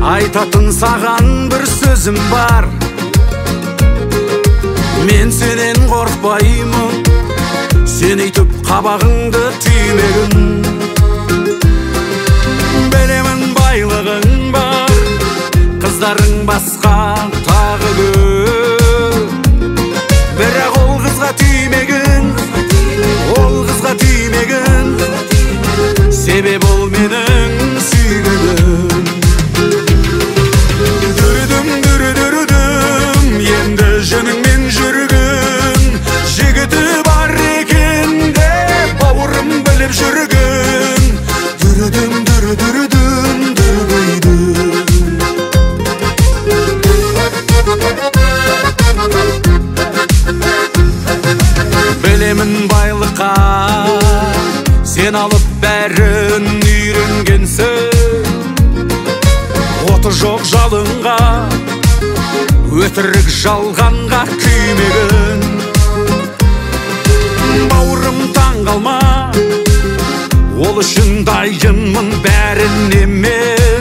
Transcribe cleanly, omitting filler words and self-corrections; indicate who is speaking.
Speaker 1: Айтатын саған бір сөзім бар, мен сенен қорқпаймын, сен өйтіп қабағыңды түймегін. Білемін байлығың бар, қыздарың басқа тағы көп, бірақ ол қызға түймегін, ол қызға түймегін, себеп ол менің сүйгенім. Дүрдім, енді жөніңмен жүргін, жігіті бар екен деп бауырым біліп жүргін. Дүрдім, білемін байлыққа сен алып бәрін үйренгенсің, оты жоқ жалынға, өтірік жалғанға күймегін. Бауырым таң қалма, ол үшін дайынмын бәріне мен.